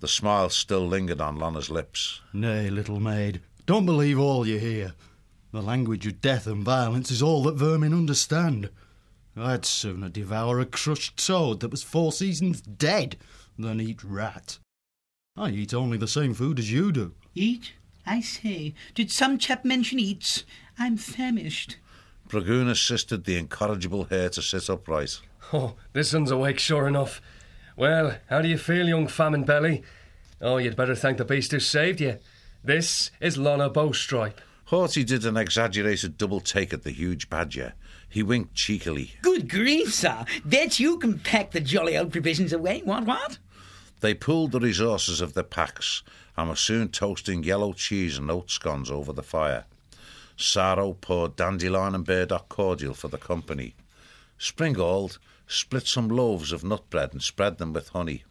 The smile still lingered on Lonna's lips. Nay, little maid, don't believe all you hear. The language of death and violence is all that vermin understand. I'd sooner devour a crushed toad that was 4 seasons dead than eat rat. I eat only the same food as you do. Eat? I say, did some chap mention eats? I'm famished. Bragoon assisted the incorrigible hare to sit upright. Oh, this one's awake sure enough. Well, how do you feel, young famine belly? Oh, you'd better thank the beast who saved you. This is Lonna Bowstripe. Haughty did an exaggerated double take at the huge badger. He winked cheekily. Good grief, sir. Bet you can pack the jolly old provisions away. What? They pooled the resources of their packs and were soon toasting yellow cheese and oat scones over the fire. Sorrow poured dandelion and burdock cordial for the company. Springald split some loaves of nut bread and spread them with honey.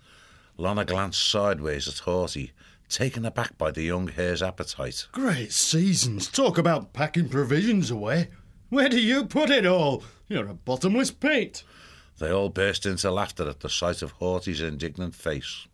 Lonna glanced sideways at Haughty, taken aback by the young hare's appetite. Great seasons, talk about packing provisions away. Where do you put it all? You're a bottomless pit. They all burst into laughter at the sight of Haughty's indignant face.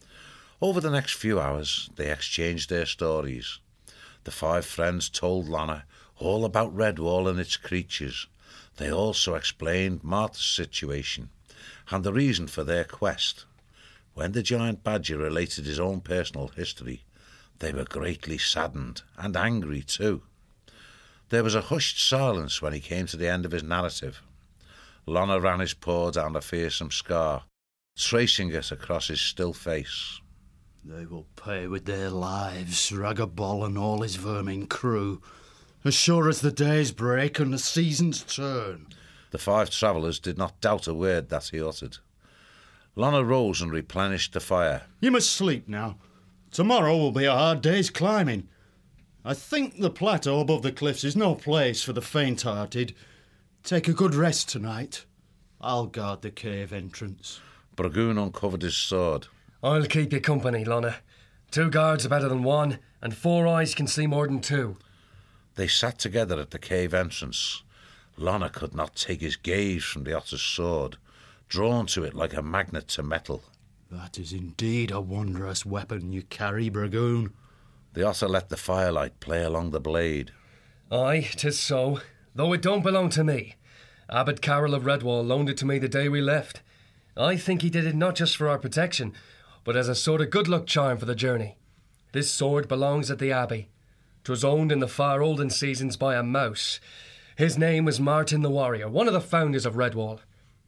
Over the next few hours, they exchanged their stories. The 5 friends told Lonna all about Redwall and its creatures. They also explained Martha's situation and the reason for their quest. When the giant badger related his own personal history, they were greatly saddened and angry too. There was a hushed silence when he came to the end of his narrative. Lonna ran his paw down a fearsome scar, tracing it across his still face. They will pay with their lives, Ragabol and all his vermin crew, as sure as the days break and the seasons turn. The 5 travellers did not doubt a word that he uttered. Lonna rose and replenished the fire. You must sleep now. Tomorrow will be a hard day's climbing. I think the plateau above the cliffs is no place for the faint-hearted. Take a good rest tonight. I'll guard the cave entrance. Bragoon uncovered his sword. I'll keep you company, Lonna. 2 guards are better than 1, and 4 eyes can see more than 2. They sat together at the cave entrance. Lonna could not take his gaze from the otter's sword, drawn to it like a magnet to metal. That is indeed a wondrous weapon you carry, Bragoon. The otter let the firelight play along the blade. Aye, 'tis so, though it don't belong to me. Abbot Carroll of Redwall loaned it to me the day we left. I think he did it not just for our protection, but as a sort of good luck charm for the journey. This sword belongs at the Abbey. 'Twas owned in the far olden seasons by a mouse. His name was Martin the Warrior, one of the founders of Redwall.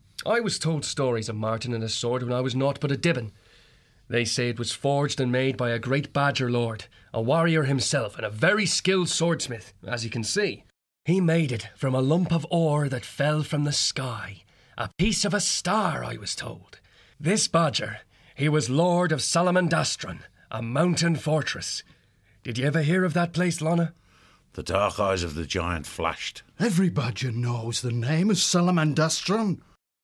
I was told stories of Martin and his sword when I was naught but a dibbin. They say it was forged and made by a great badger lord, a warrior himself and a very skilled swordsmith, as you can see. He made it from a lump of ore that fell from the sky, a piece of a star, I was told. This badger, he was lord of Salamandastron, a mountain fortress. Did you ever hear of that place, Lonna? The dark eyes of the giant flashed. Every badger knows the name of Salamandastron.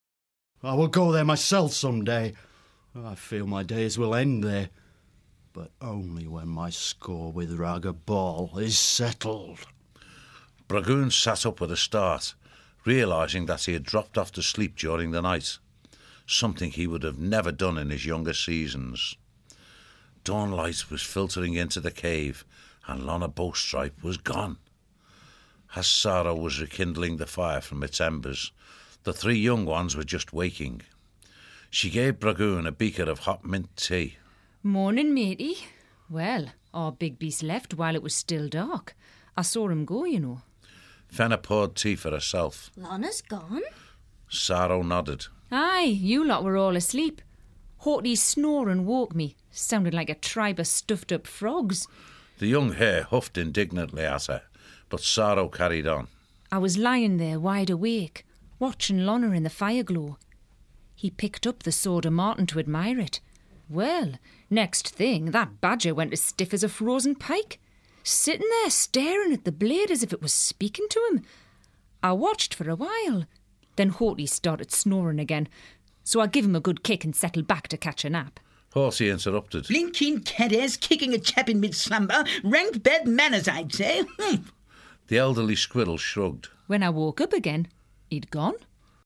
I will go there myself some day. I feel my days will end there, but only when my score with Ragabol is settled. Bragoon sat up with a start, realising that he had dropped off to sleep during the night, something he would have never done in his younger seasons. Dawnlight was filtering into the cave, and Lonna Bowstripe was gone. As Sorrow was rekindling the fire from its embers, the 3 young ones were just waking. She gave Bragoon a beaker of hot mint tea. Morning, matey. Well, our big beast left while it was still dark. I saw him go, you know. Fenna poured tea for herself. Lonna's gone? Sorrow nodded. Aye, you lot were all asleep. Haughty's snoring woke me. Sounded like a tribe of stuffed-up frogs. The young hare huffed indignantly at her, but Sorrow carried on. I was lying there wide awake, watching Lonna in the fireglow. He picked up the sword of Martin to admire it. Well, next thing, that badger went as stiff as a frozen pike, sitting there staring at the blade as if it was speaking to him. I watched for a while. Then Haughty started snoring again, so I give him a good kick and settled back to catch a nap. Haughty interrupted. Blinking caddies kicking a chap in mid-slumber. Ranked bad manners, I'd say. The elderly squirrel shrugged. When I woke up again, he'd gone.